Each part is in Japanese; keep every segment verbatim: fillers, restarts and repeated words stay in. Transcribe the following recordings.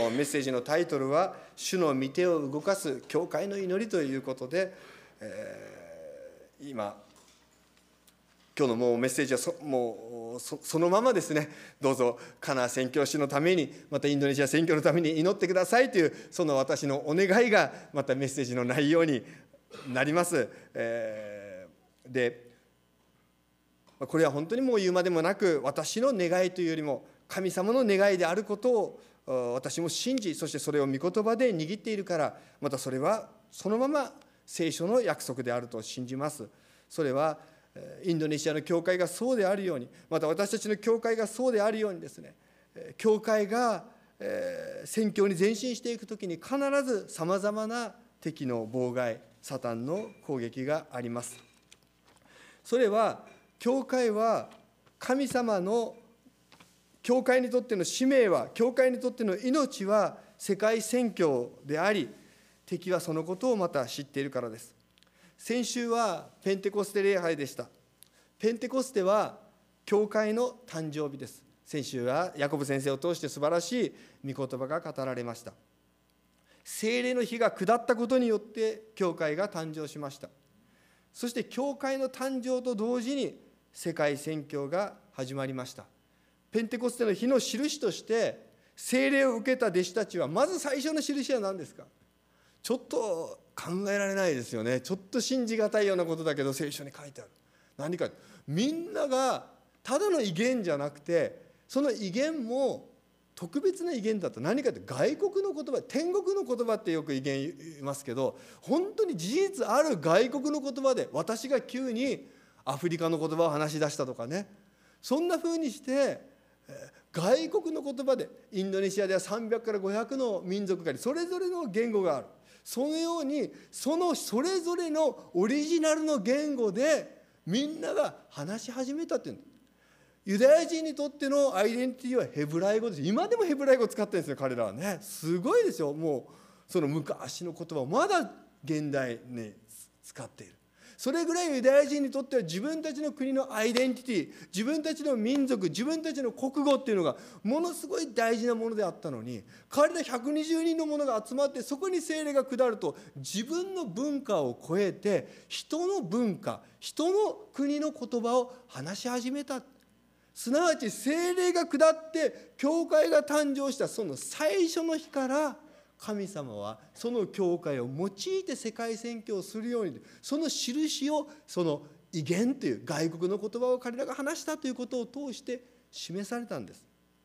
メッセージのタイトルは「主の御手を動かす教会の祈り」ということで、えー、今今日のもうメッセージは そ, もう そ, そのままですね、どうぞカナ宣教師のために、またインドネシア宣教のために祈ってくださいという、その私のお願いがまたメッセージの内容になります。えー、でこれは本当にもう言うまでもなく、私の願いというよりも神様の願いであることを私も信じ、そしてそれを御言葉で握っているから、またそれはそのまま聖書の約束であると信じます。それはインドネシアの教会がそうであるように、また私たちの教会がそうであるようにですね、教会が宣教に前進していくときに必ずさまざまな敵の妨害、サタンの攻撃があります。それは教会は神様の教会にとっての使命は、教会にとっての命は世界宣教であり、敵はそのことをまた知っているからです。先週はペンテコステ礼拝でした。ペンテコステは教会の誕生日です。先週はヤコブ先生を通して素晴らしい御言葉が語られました。聖霊の火が下ったことによって教会が誕生しました。そして教会の誕生と同時に世界宣教が始まりました。ペンテコステの日の印として聖霊を受けた弟子たちは、まず最初の印は何ですか？ちょっと考えられないですよね。ちょっと信じがたいようなことだけど聖書に書いてある。何か、みんながただの威厳じゃなくて、その威厳も特別な威厳だと。何かって外国の言葉、天国の言葉ってよく威厳言いますけど、本当に事実ある外国の言葉で、私が急にアフリカの言葉を話し出したとかね、そんな風にして外国の言葉で、インドネシアではさんびゃくからごひゃくの民族があり、それぞれの言語がある。そのようにそのそれぞれのオリジナルの言語でみんなが話し始めたっていうんです。ユダヤ人にとってのアイデンティティはヘブライ語です。今でもヘブライ語を使ってるんですよ、彼らはね。すごいですよ。もうその昔の言葉をまだ現代に使っている。それぐらいユダヤ人にとっては自分たちの国のアイデンティティ、自分たちの民族、自分たちの国語っていうのがものすごい大事なものであったのに、彼らひゃくにじゅうにんの者が集まって、そこに聖霊が下ると、自分の文化を超えて人の文化、人の国の言葉を話し始めた。すなわち聖霊が下って教会が誕生したその最初の日から、神様はその教会を用いて世界宣教をするように、その印を、その威厳という外国の言葉を彼らが話したということを通して示されたんです。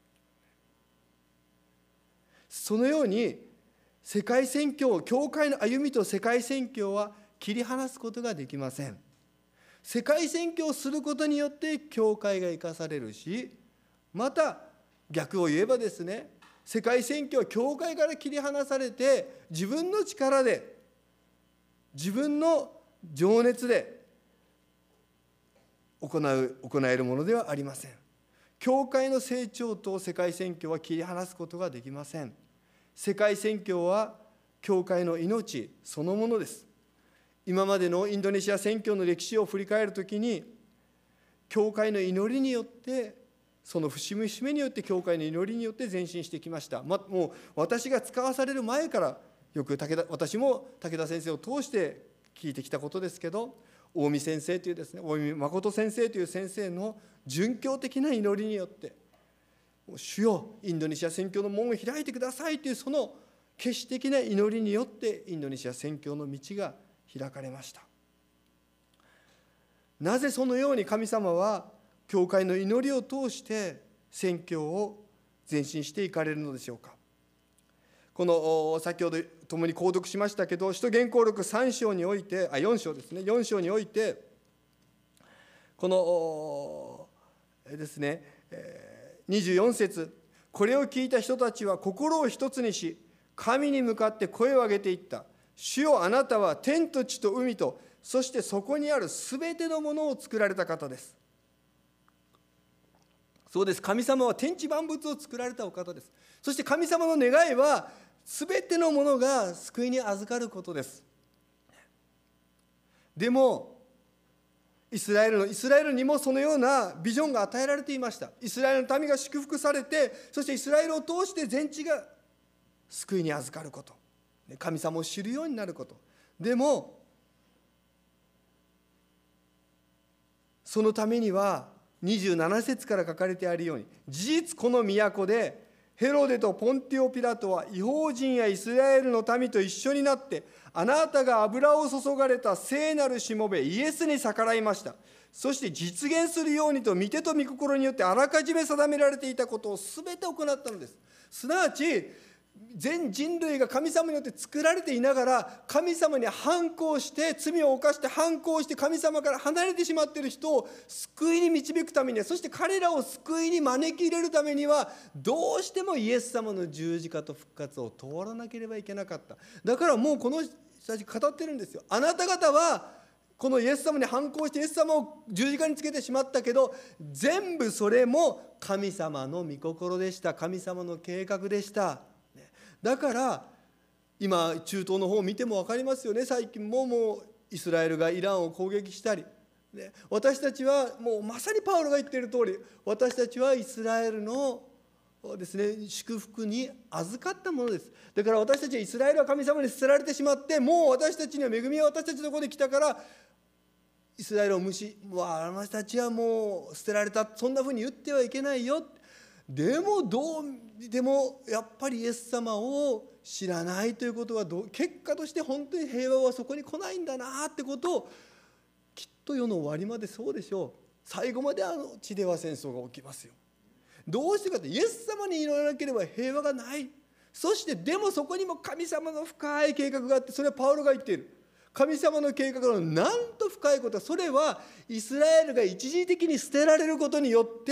そのように世界宣教、教会の歩みと世界宣教は切り離すことができません。世界宣教をすることによって教会が生かされるし、また逆を言えばですね、世界宣教は教会から切り離されて、自分の力で、自分の情熱で行う、行えるものではありません。教会の成長と世界宣教は切り離すことができません。世界宣教は教会の命そのものです。今までのインドネシア宣教の歴史を振り返るときに、教会の祈りによって、その節目節目によって教会の祈りによって前進してきました。ま、もう私が使わされる前からよく武田私も武田先生を通して聞いてきたことですけど、大見先生というですね、大見誠先生という先生の殉教的な祈りによって、主よインドネシア宣教の門を開いてくださいというその決死的な祈りによってインドネシア宣教の道が開かれました。なぜそのように神様は教会の祈りを通して宣教を前進していかれるのでしょうか。この先ほど共に購読しましたけど、使徒言行録さん章において、あよん章ですね、よん章において、このですね、にじゅうよん節、これを聞いた人たちは心を一つにし、神に向かって声を上げていった。主よ、あなたは天と地と海と、そしてそこにあるすべてのものを作られた方です。そうです。神様は天地万物を作られたお方です。そして神様の願いはすべてのものが救いに預かることです。でもイスラエルのイスラエルにもそのようなビジョンが与えられていました。イスラエルの民が祝福されて、そしてイスラエルを通して全地が救いに預かること、神様を知るようになること。でもそのためにはにじゅうなな節から書かれてあるように、事実この都でヘロデとポンティオ・ピラトは異邦人やイスラエルの民と一緒になって、あなたが油を注がれた聖なるしもべイエスに逆らいました。そして実現するようにと御手と御心によってあらかじめ定められていたことをすべて行ったのです。すなわち全人類が神様によって作られていながら、神様に反抗して罪を犯して反抗して神様から離れてしまっている人を救いに導くためには、そして彼らを救いに招き入れるためには、どうしてもイエス様の十字架と復活を通らなければいけなかった。だからもうこの人たち語ってるんですよ。あなた方はこのイエス様に反抗してイエス様を十字架につけてしまったけど、全部それも神様の御心でした。神様の計画でした。だから今中東の方を見ても分かりますよね。最近ももうイスラエルがイランを攻撃したり、ね、私たちはもうまさにパウロが言っている通り、私たちはイスラエルのですね、祝福に預かったものです。だから私たちはイスラエルは神様に捨てられてしまって、もう私たちには恵みは私たちのところで来たから、イスラエルを無視、もうあなたたちはもう捨てられた、そんなふうに言ってはいけないよ。でもどうでもやっぱりイエス様を知らないということはどう結果として本当に平和はそこに来ないんだなってことを、きっと世の終わりまでそうでしょう。最後まであの地では戦争が起きますよ。どうしてかって、イエス様に祈らなければ平和がない。そしてでもそこにも神様の深い計画があって、それはパウロが言っている神様の計画のなんと深いことは、それはイスラエルが一時的に捨てられることによって、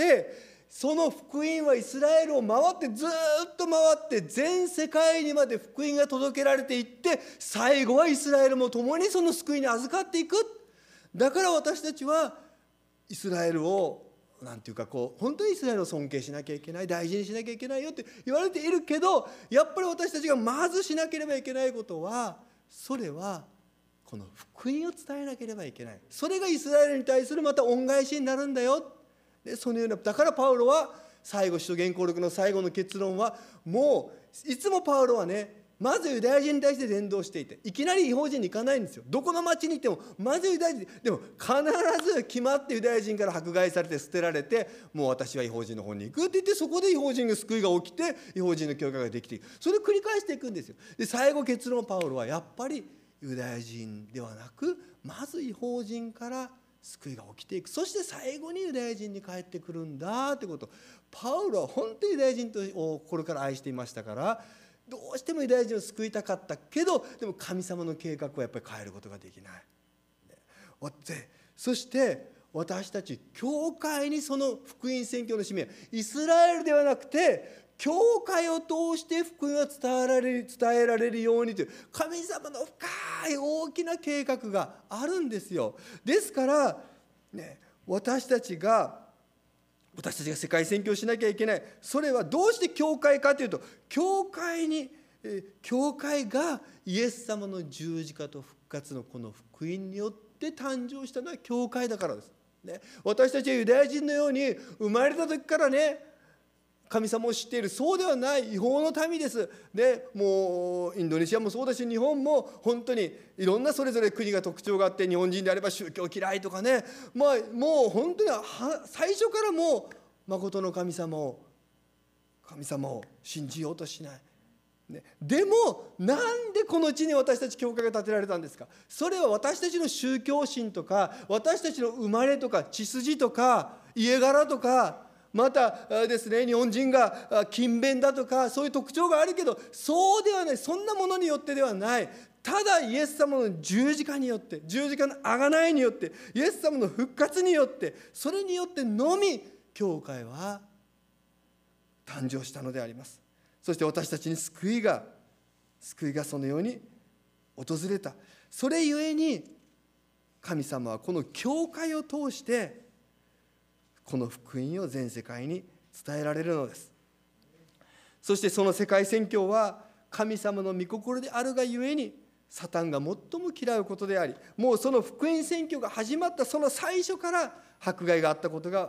その福音はイスラエルを回ってずっと回って全世界にまで福音が届けられていって、最後はイスラエルも共にその救いに預かっていく。だから私たちはイスラエルをなんていうかこう本当にイスラエルを尊敬しなきゃいけない、大事にしなきゃいけないよって言われているけど、やっぱり私たちがまずしなければいけないことは、それはこの福音を伝えなければいけない。それがイスラエルに対するまた恩返しになるんだよ。でそのような、だからパウロは最後、使徒言行録の最後の結論は、もういつもパウロはね、まずユダヤ人に対して伝道していて、いきなり異邦人に行かないんですよ。どこの町に行ってもまずユダヤ人でも必ず決まってユダヤ人から迫害されて捨てられて、もう私は異邦人の方に行くって言って、そこで異邦人の救いが起きて異邦人の教会ができていく。それを繰り返していくんですよ。で最後結論、パウロはやっぱりユダヤ人ではなく、まず異邦人から救いが起きていく。そして最後にユダヤ人に帰ってくるんだってこと。パウロは本当にユダヤ人を心から愛していましたから、どうしてもユダヤ人を救いたかったけど、でも神様の計画はやっぱり変えることができない。でそして私たち教会にその福音宣教の使命、イスラエルではなくて教会を通して福音が伝えられる、伝えられるようにという神様の深い大きな計画があるんですよ。ですから、ね、私たちが私たちが世界宣教しなきゃいけない。それはどうして教会かというと、教会に教会がイエス様の十字架と復活のこの福音によって誕生したのは教会だからです、ね、私たちはユダヤ人のように生まれた時からね、神様を知っている、そうではない異邦の民です。でもうインドネシアもそうだし、日本も本当にいろんなそれぞれ国が特徴があって、日本人であれば宗教嫌いとかね、まあ、もう本当に最初からもう誠の神様を神様を信じようとしない。ね、でもなんでこの地に私たち教会が建てられたんですか。それは私たちの宗教心とか、私たちの生まれとか血筋とか家柄とか、またですね、日本人が勤勉だとか、そういう特徴があるけど、そうではない。そんなものによってではない。ただイエス様の十字架によって、十字架の贖いによって、イエス様の復活によって、それによってのみ教会は誕生したのであります。そして私たちに救いが救いがそのように訪れた。それゆえに神様はこの教会を通してこの福音を全世界に伝えられるのです。そしてその世界宣教は神様の御心であるがゆえに、サタンが最も嫌うことであり、もうその福音宣教が始まったその最初から迫害があったことが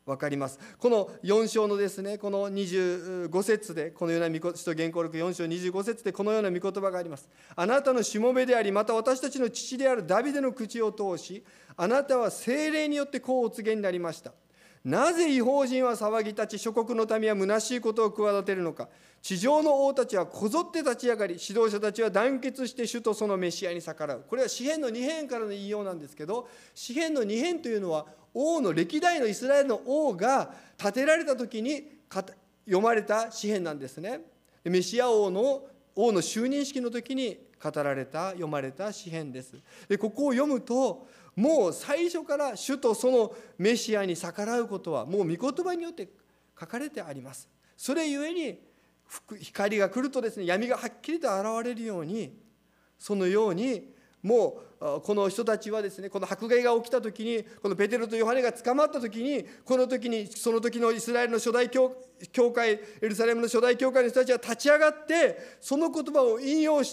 分かります。このよん章のですね、このにじゅうご節で、このような御言葉、使徒言行録よん章にじゅうご節でこのような御言葉があります。あなたのしもべであり、また私たちの父であるダビデの口を通し、あなたは聖霊によってこうお告げになりました。なぜ異邦人は騒ぎ立ち、諸国の民は虚しいことを企てるのか。地上の王たちはこぞって立ち上がり、指導者たちは団結して主とそのメシアに逆らう。これは詩編のに編からの引用なんですけど、詩編のに編というのは王の歴代のイスラエルの王が建てられた時に読まれた詩編なんですね。メシア王の王の就任式の時に語られた読まれた詩編です。でここを読むと、もう最初から主とそのメシアに逆らうことはもう御言葉によって書かれてあります。それゆえに光が来るとですね、闇がはっきりと現れるように、そのようにもうこの人たちはですね、この迫害が起きた時に、このペテロとヨハネが捕まった時に、この時にその時のイスラエルの初代教会、エルサレムの初代教会の人たちは立ち上がって、その言葉を引用して、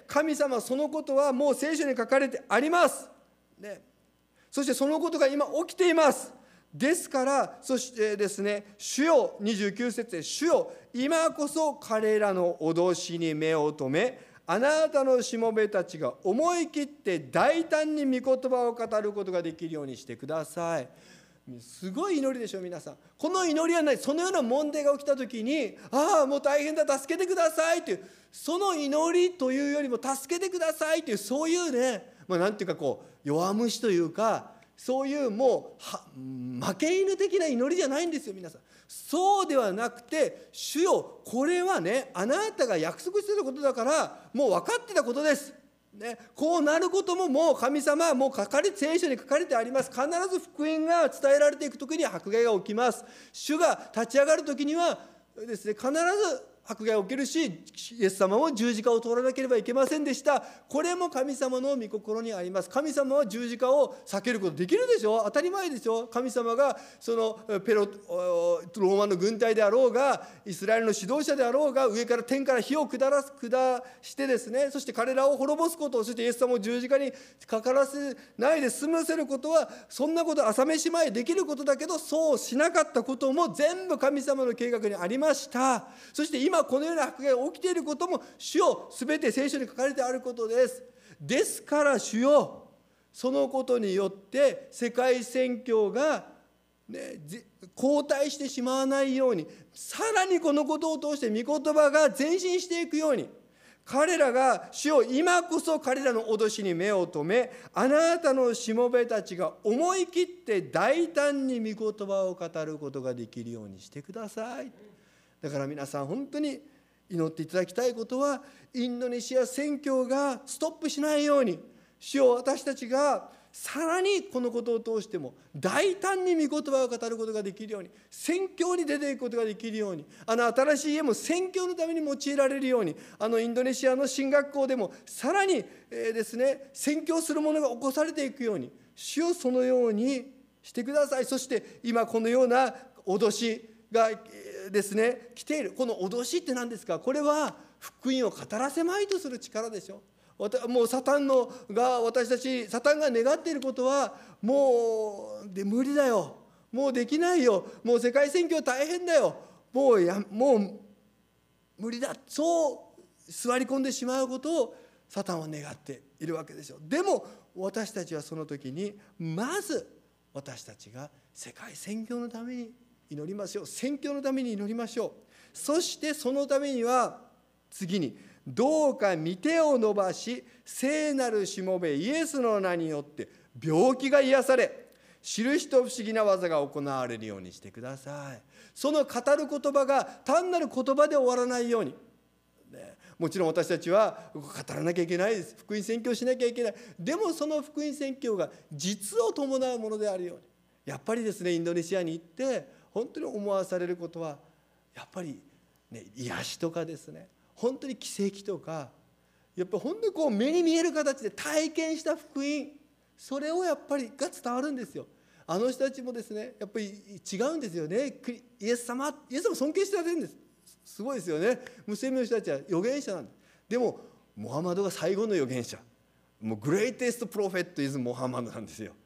神様そのことはもう聖書に書かれてあります、ね、そしてそのことが今起きています。ですから、そしてですね、主よ、にじゅうきゅう節で、主よ、今こそ彼らの脅しに目を留め、あなたのしもべたちが思い切って大胆に御言葉を語ることができるようにしてください。すごい祈りでしょ、皆さん。この祈りはない。そのような問題が起きたときに、ああ、もう大変だ、助けてくださいという、その祈りというよりも、助けてくださいという、そういうね、まあ、なんていうかこう、弱虫というか、そういうもう負け犬的な祈りじゃないんですよ、皆さん。そうではなくて、主よ、これはね、あなたが約束してたことだから、もう分かってたことです。ね、こうなることももう神様はもう書かれ聖書に書かれてあります。必ず福音が伝えられていくときに迫害が起きます。主が立ち上がるときにはですね、必ず迫害が起きるし、イエス様も十字架を通らなければいけませんでした。これも神様の御心にあります。神様は十字架を避けることできるでしょ。当たり前でしょ。神様がそのペロローマの軍隊であろうが、イスラエルの指導者であろうが、上から天から火を下らす下してですね、そして彼らを滅ぼすことを、そしてイエス様を十字架にかからせないで済ませることは、そんなこと朝飯前できることだけど、そうしなかったことも全部神様の計画にありました。そして今今このような迫害が起きていることも、主よ、すべて聖書に書かれてあることです。ですから主よ、そのことによって世界宣教が、ね、後退してしまわないように、さらにこのことを通して御言葉が前進していくように、彼らが主よ、今こそ彼らの脅しに目を留め、あなたのしもべたちが思い切って大胆に御言葉を語ることができるようにしてください。だから皆さん、本当に祈っていただきたいことは、インドネシア宣教がストップしないように、主よ、私たちがさらにこのことを通しても大胆に御言葉を語ることができるように、宣教に出ていくことができるように、あの新しい家も宣教のために用いられるように、あのインドネシアの神学校でもさらに、えーですね、宣教するものが起こされていくように、主よ、そのようにしてください。そして今このような脅しがですね、来ている。この脅しって何ですか。これは福音を語らせまいとする力でしょ。もうサタンのが私たちサタンが願っていることは、もうで無理だよ、もうできないよ、もう世界宣教大変だよ、もうやもう無理だ、そう座り込んでしまうことをサタンは願っているわけでしょ。でも私たちはその時に、まず私たちが世界宣教のために祈りましょう。宣教のために祈りましょう。そしてそのためには次に、どうか御手を伸ばし、聖なるしもべイエスの名によって病気が癒され、印と不思議な技が行われるようにしてください。その語る言葉が単なる言葉で終わらないように、ね、もちろん私たちは語らなきゃいけないです。福音宣教しなきゃいけない。でもその福音宣教が実を伴うものであるように、やっぱりですね、インドネシアに行って本当に思わされることは、やっぱり、ね、癒しとかですね、本当に奇跡とか、やっぱり本当にこう目に見える形で体験した福音、それをやっぱりが伝わるんですよ。あの人たちもですね、やっぱり違うんですよね。イエス様、イエス様尊敬してられるんです。すごいですよね。ムスリムの人たちは預言者なんです。でもムハンマドが最後の預言者、もうグレイテストプロフェットイズムハンマドなんですよ。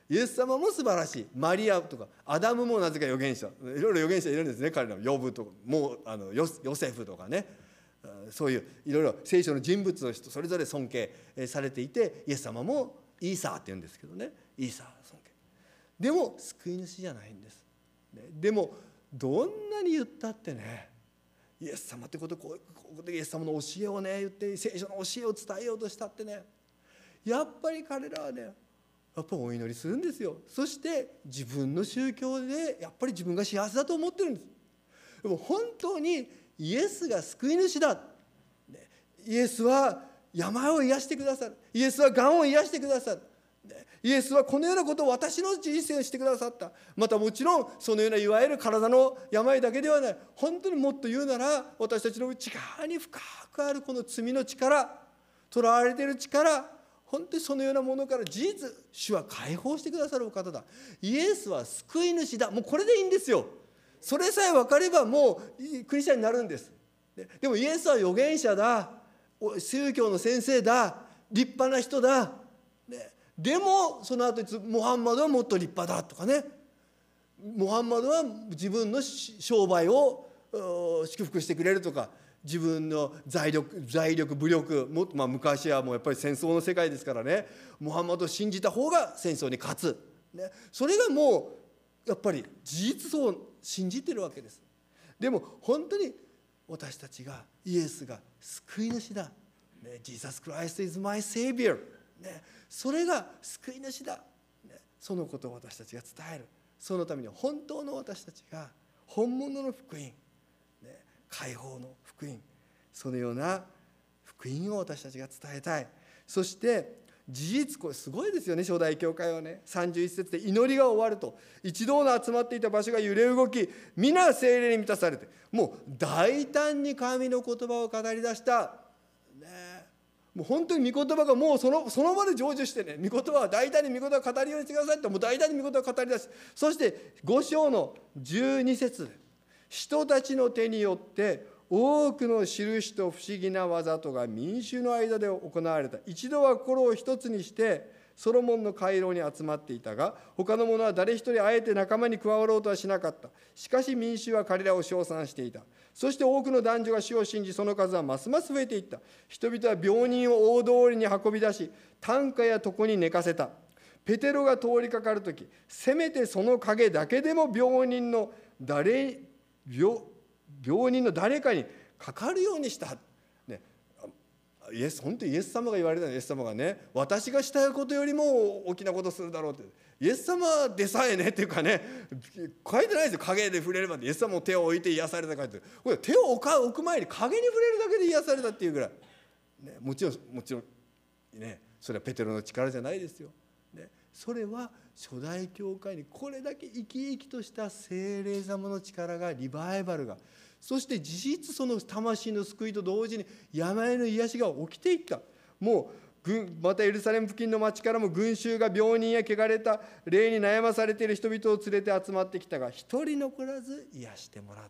イエス様も素晴らしい。マリアとかアダムもなぜか預言者、いろいろ預言者いるんですね。彼らもヨブとかもうあの ヨ, ヨセフとかね、そういういろいろ聖書の人物の人それぞれ尊敬されていて、イエス様もイーサーって言うんですけどね、イーサー尊敬。でも救い主じゃないんです。でもどんなに言ったってね、イエス様ってことここでイエス様の教えをね言って聖書の教えを伝えようとしたってね、やっぱり彼らはねやっぱお祈りするんですよ。そして自分の宗教でやっぱり自分が幸せだと思ってるんです。でも本当にイエスが救い主だ、イエスは病を癒してくださる、イエスはがんを癒してくださる、イエスはこのようなことを私の人生にしてくださった。またもちろんそのようないわゆる体の病だけではない、本当にもっと言うなら私たちの内側に深くあるこの罪の力、囚われている力、本当にそのようなものから事実主は解放してくださるお方だ。イエスは救い主だ。もうこれでいいんですよ。それさえ分かればもうクリスチャンになるんです。でもイエスは預言者だ、宗教の先生だ、立派な人だ、でもその後にモハンマドはもっと立派だとかね、モハンマドは自分の商売を祝福してくれるとか、自分の財力、財力武力も、まあ、昔はもうやっぱり戦争の世界ですからね、モハンマドを信じた方が戦争に勝つ、ね、それがもうやっぱり事実を信じてるわけです。でも本当に私たちがイエスが救い主だ、ね、Jesus Christ is my Savior、ね、それが救い主だ、ね、そのことを私たちが伝える。そのために本当の私たちが本物の福音、ね、解放の福音、そのような福音を私たちが伝えたい。そして事実、これすごいですよね。初代教会はね、さんじゅういち節で祈りが終わると一同の集まっていた場所が揺れ動き、皆聖霊に満たされて、もう大胆に神の言葉を語り出した、ね、もう本当に御言葉がもうその、その場で成就してね、御言葉は大胆に御言葉を語るようにしてくださいって、もう大胆に御言葉を語り出し、そしてご章のじゅうに節で人たちの手によって多くの印と不思議な技とが民衆の間で行われた。一度は心を一つにしてソロモンの回廊に集まっていたが、他の者は誰一人あえて仲間に加わろうとはしなかった。しかし民衆は彼らを称賛していた。そして多くの男女が主を信じ、その数はますます増えていった。人々は病人を大通りに運び出し、担架や床に寝かせた。ペテロが通りかかるとき、せめてその影だけでも病人の誰病病人の誰かにかかるようにした、ね、イエス本当にイエス様が言われたの。イエス様がね、私がしたいことよりも大きなことするだろうって、イエス様でさえねっていうかね、書いてないですよ。影で触れれば、イエス様も手を置いて癒されたかって、これ手を置か置く前に影に触れるだけで癒されたっていうぐらい、ね、もちろんもちろんね、それはペテロの力じゃないですよ、ね、それは初代教会にこれだけ生き生きとした聖霊様の力が、リバイバルが、そして事実その魂の救いと同時に病の癒しが起きていった。もうまたエルサレム付近の町からも群衆が病人や汚れた霊に悩まされている人々を連れて集まってきたが、一人残らず癒してもらった。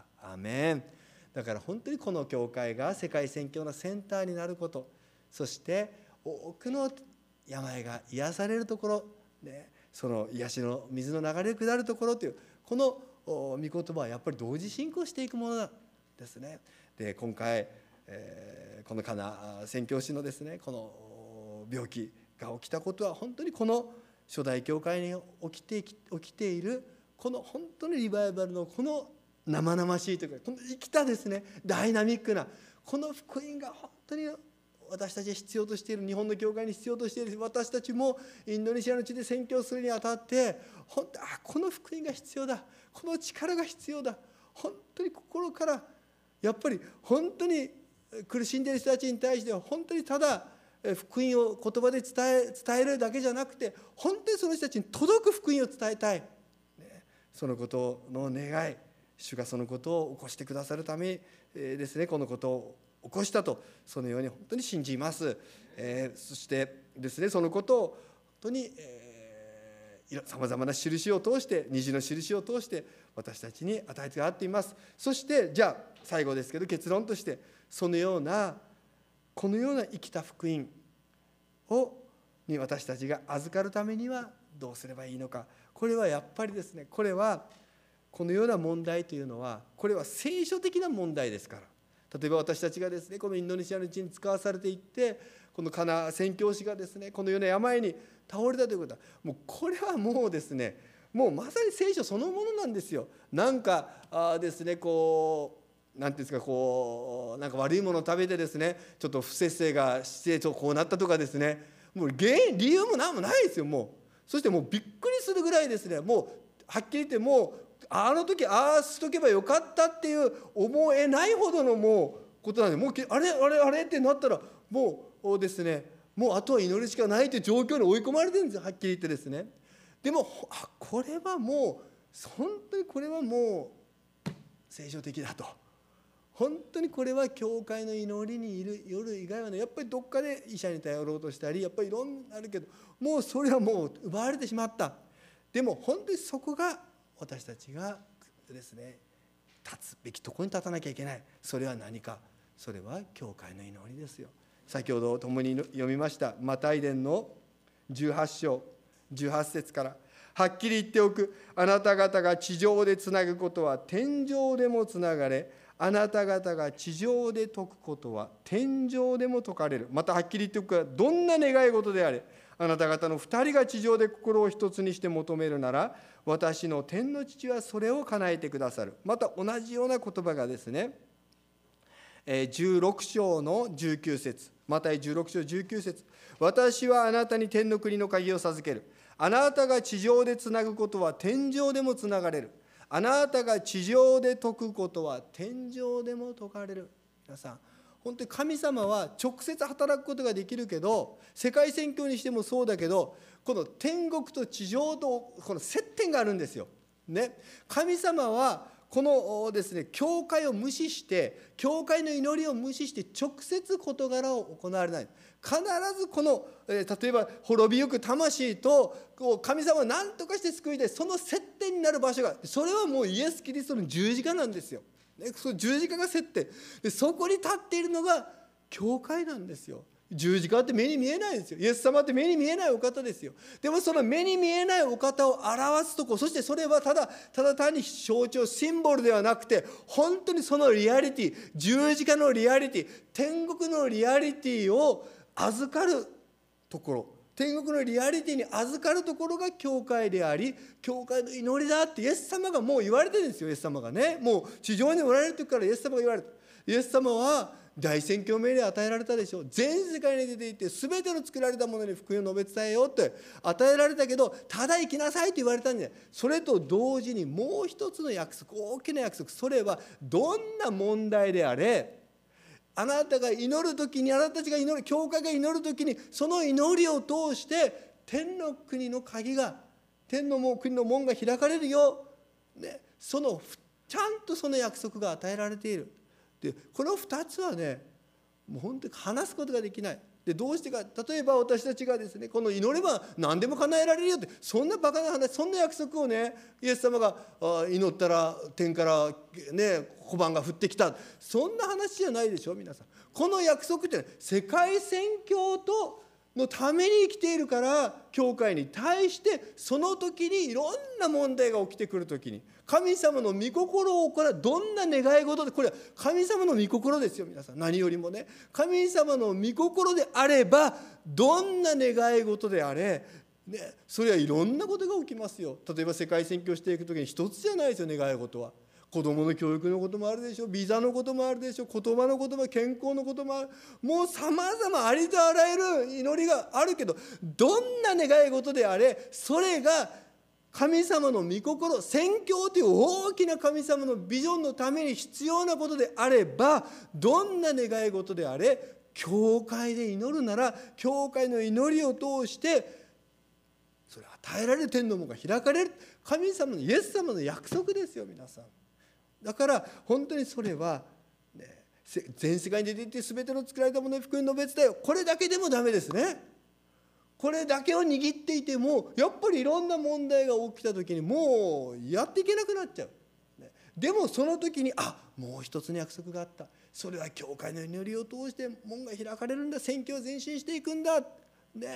アーメン。だから本当にこの教会が世界宣教のセンターになること、そして多くの病が癒されるところ、ね、その癒しの水の流れ下るところという、この御言葉はやっぱり同時進行していくものなんですね。で今回、えー、このカナ宣教師のですね、この病気が起きたことは、本当にこの初代教会に起きて起きているこの本当にリバイバルのこの生々しいというか、この生きたですね、ダイナミックなこの福音が本当に私たちが必要としている、日本の教会に必要としている、私たちもインドネシアの地で宣教するにあたって、本当、あ、この福音が必要だ、この力が必要だ、本当に心からやっぱり本当に苦しんでいる人たちに対しては、本当にただ福音を言葉で伝え、伝えるだけじゃなくて、本当にその人たちに届く福音を伝えたい、ね、そのことの願い、主がそのことを起こしてくださるためですね、このことを起こしたと、そのように本当に信じます。えー、そしてですね、そのことを本当に、えー、さまざまな印を通して、虹の印を通して私たちに与えてあっています。そしてじゃあ最後ですけど、結論として、そのようなこのような生きた福音をに私たちが預かるためにはどうすればいいのか。これはやっぱりですね、これはこのような問題というのは、これは聖書的な問題ですから。例えば私たちがですね、このインドネシアの地に使わされていって、このカナ宣教師がですね、このような病に倒れたということは、もうこれはもうですね、もうまさに聖書そのものなんですよ。なんかあですね、こうなんていうんですか、こうなんか悪いものを食べてですね、ちょっと不摂生がしてちょっとこうなったとかですね、もう原因理由も何もないですよ。もうそしてもうびっくりするぐらいですね、もうはっきり言って、もうあの時ああしとけばよかったっていう思えないほどのもうことなんで、もうあれあれあれってなったら、もうですね、もうあとは祈りしかないという状況に追い込まれてるんですよ、はっきり言ってですね。でもあこれはもう本当にこれはもう聖書的だと、本当にこれは教会の祈りにいる夜以外はね、やっぱりどっかで医者に頼ろうとしたり、やっぱりいろんなあるけど、もうそれはもう奪われてしまった。でも本当にそこが私たちがですね、立つべきところに立たなきゃいけない。それは何か、それは教会の祈りですよ。先ほど共に読みましたマタイ伝のじゅうはち章じゅうはち節から、はっきり言っておく、あなた方が地上でつなぐことは天上でもつながれ、あなた方が地上で解くことは天上でも解かれる。またはっきり言っておくが、どんな願い事であれ、あなた方の二人が地上で心を一つにして求めるなら、私の天の父はそれを叶えてくださる。また同じような言葉がですね、じゅうろく章のじゅうきゅう節、マタイじゅうろく章じゅうきゅう節、私はあなたに天の国の鍵を授ける。あなたが地上でつなぐことは天上でもつながれる。あなたが地上で解くことは天上でも解かれる。皆さん、本当に神様は直接働くことができるけど、世界宣教にしてもそうだけど、この天国と地上とこの接点があるんですよ。ね、神様はこのですね、教会を無視して、教会の祈りを無視して直接事柄を行われない。必ずこの、えー、例えば滅びゆく魂とこう神様を何とかして救いたい、その接点になる場所が、それはもうイエス・キリストの十字架なんですよ。ね、その十字架が接点で、そこに立っているのが教会なんですよ。十字架って目に見えないですよ。イエス様って目に見えないお方ですよ。でもその目に見えないお方を表すとこ、そしてそれはただただ単に象徴シンボルではなくて、本当にそのリアリティ、十字架のリアリティ、天国のリアリティを預かるところ、天国のリアリティに預かるところが教会であり、教会の祈りだってイエス様がもう言われてるんですよ。イエス様がね、もう地上におられる時からイエス様が言われて、イエス様は大宣教命令を与えられたでしょう。全世界に出ていって全ての作られたものに福音を述べ伝えようって与えられたけど、ただ生きなさいと言われたんじゃない。それと同時にもう一つの約束、大きな約束、それはどんな問題であれ、あなたが祈るときに、あなたたちが祈る、教会が祈るときに、その祈りを通して天の国の鍵が、天の国の門が開かれるよ、ね、そのちゃんとその約束が与えられている。でこのふたつはね、もう本当に話すことができない。でどうしてか、例えば私たちがですね、この祈れば何でも叶えられるよって、そんなバカな話、そんな約束をね、イエス様が祈ったら天からね小判が降ってきた、そんな話じゃないでしょ。皆さん、この約束って世界宣教とのために生きているから、教会に対してその時にいろんな問題が起きてくる時に、神様の御心を行う、どんな願い事で、これは神様の御心ですよ。皆さん、何よりもね、神様の御心であれば、どんな願い事であれ、ね、それはいろんなことが起きますよ。例えば世界宣教していく時に一つじゃないですよ、願い事は。子どもの教育のこともあるでしょ、ビザのこともあるでしょ、言葉のことも、健康のこともある、もうさまざまありとあらゆる祈りがあるけど、どんな願い事であれ、それが神様の御心、宣教という大きな神様のビジョンのために必要なことであれば、どんな願い事であれ、教会で祈るなら、教会の祈りを通してそれ与えられる天の門が開かれる、神様のイエス様の約束ですよ。皆さん、だから本当にそれは、ね、全世界に出ていって全ての作られたものに福音の別だよ、これだけでもダメですね。これだけを握っていてもやっぱりいろんな問題が起きた時にもうやっていけなくなっちゃう。でもその時に、あ、もう一つの約束があった。それは教会の祈りを通して門が開かれるんだ、宣教を前進していくんだ、ね、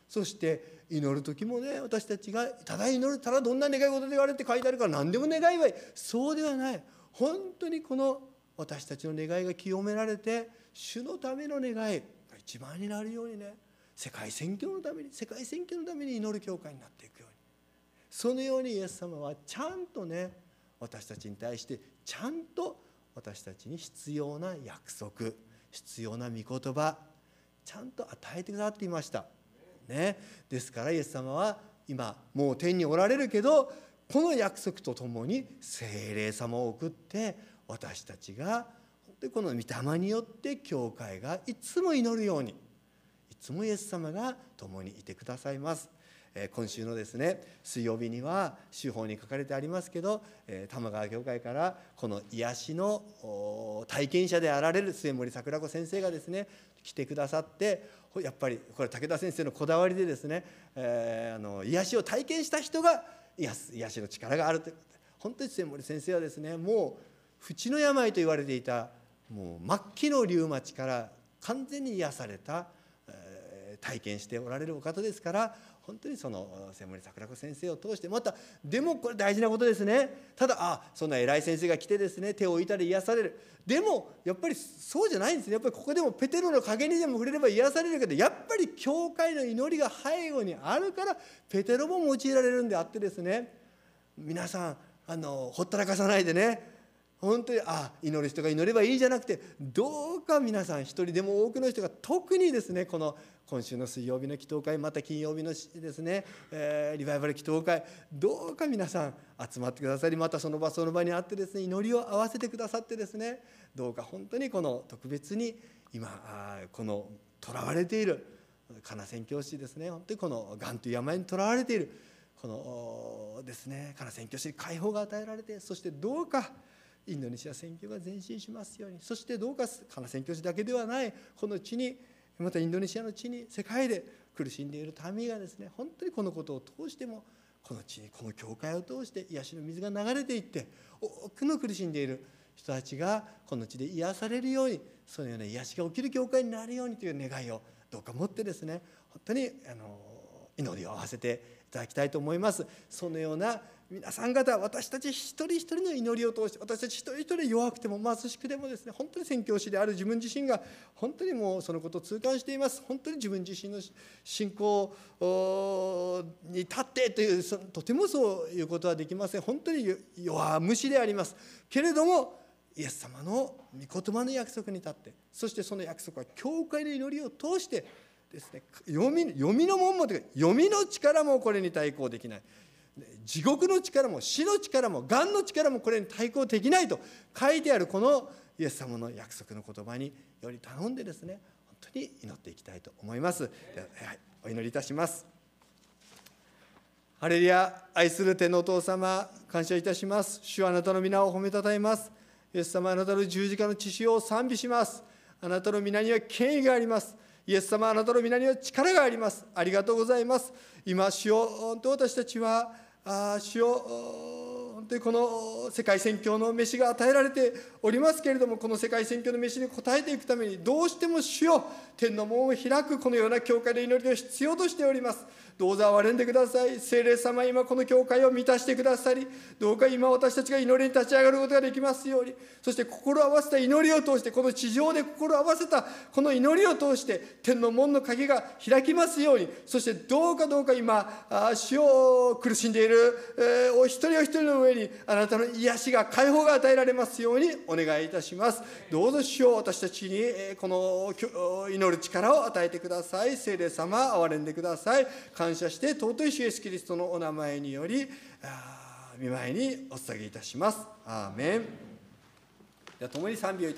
そして祈る時もね、私たちがただ祈る、ただどんな願い事で言われて書いてあるから何でも願いはいい、そうではない。本当にこの私たちの願いが清められて、主のための願いが一番になるようにね、世界宣教のために世界宣教のために祈る教会になっていくように、そのようにイエス様はちゃんとね、私たちに対してちゃんと私たちに必要な約束、必要な御言葉、ちゃんと与えてくださっていましたね。ですからイエス様は今もう天におられるけど、この約束とともに聖霊様を送って、私たちが本当にこの御霊によって教会がいつも祈るように、いつもイエス様が共にいてくださいます。今週のですね、水曜日には手法に書かれてありますけど、玉川教会からこの癒しの体験者であられる末森桜子先生がですね来てくださって、やっぱりこれ武田先生のこだわりでですね、えー、あの癒しを体験した人が癒す、癒しの力があるということで、本当に末森先生はですね、もう淵の病と言われていたもう末期のリウマチから完全に癒された、えー、体験しておられるお方ですから、本当にその末森桜子先生を通して、またでもこれ大事なことですね。ただあそんな偉い先生が来てですね、手を置いたら癒される、でもやっぱりそうじゃないんですね。やっぱりここでもペテロの影にでも触れれば癒されるけど、やっぱり教会の祈りが背後にあるからペテロも用いられるんであってですね、皆さんあのほったらかさないでね、本当にあ祈る人が祈ればいいじゃなくて、どうか皆さん一人でも多くの人が、特にですねこの今週の水曜日の祈祷会、また金曜日のですね、えー、リバイバル祈祷会、どうか皆さん集まってくださり、またその場その場にあってですね、祈りを合わせてくださってですね、どうか本当にこの特別に今この囚われているカナ宣教師ですね、本当にこのがんという病に囚われているこのですねカナ宣教師に解放が与えられて、そしてどうかインドネシア宣教が前進しますように、そしてどうかカナ宣教師だけではないこの地に、またインドネシアの地に、世界で苦しんでいる民がですね、本当にこのことを通しても、この地にこの教会を通して癒しの水が流れていって、多くの苦しんでいる人たちがこの地で癒されるように、そのような癒しが起きる教会になるようにという願いをどうか持ってですね、本当にあの祈りを合わせていただきたいと思います。そのような皆さん方、私たち一人一人の祈りを通して、私たち一人一人弱くても貧しくてもですね、本当に宣教師である自分自身が本当にもうそのことを痛感しています。本当に自分自身の信仰に立ってという、とてもそういうことはできません。本当に弱虫でありますけれども、イエス様の御言葉の約束に立って、そしてその約束は教会の祈りを通してですね、読み、読みの門もというか、読みの力もこれに対抗できない、地獄の力も死の力もがんの力もこれに対抗できないと書いてあるこのイエス様の約束の言葉により頼んでですね、本当に祈っていきたいと思います。では、はい、お祈りいたします。ハレルヤ。愛する天のお父様、感謝いたします。主はあなたの皆を褒めたたえます。イエス様、あなたの十字架の血潮を賛美します。あなたの皆には権威があります。イエス様、あなたの皆には力があります。ありがとうございます。今、主よ、本当私たちはあ主よ、本当にこの世界宣教の飯が与えられておりますけれども、この世界宣教の飯に応えていくために、どうしても主よ、天の門を開くこのような教会の祈りを必要としております。どうぞ憐れんでください。聖霊様、今この教会を満たしてくださり、どうか今私たちが祈りに立ち上がることができますように、そして心を合わせた祈りを通して、この地上で心を合わせたこの祈りを通して天の門の鍵が開きますように、そしてどうかどうか今主を苦しんでいる、えー、お一人お一人の上にあなたの癒しが、解放が与えられますようにお願いいたします。どうぞ主よ、私たちにこの祈る力を与えてください。聖霊様、憐れんでください。感謝して尊い主イエスキリストのお名前により御前にお捧げいたします。アーメン。では共に賛美をいたします。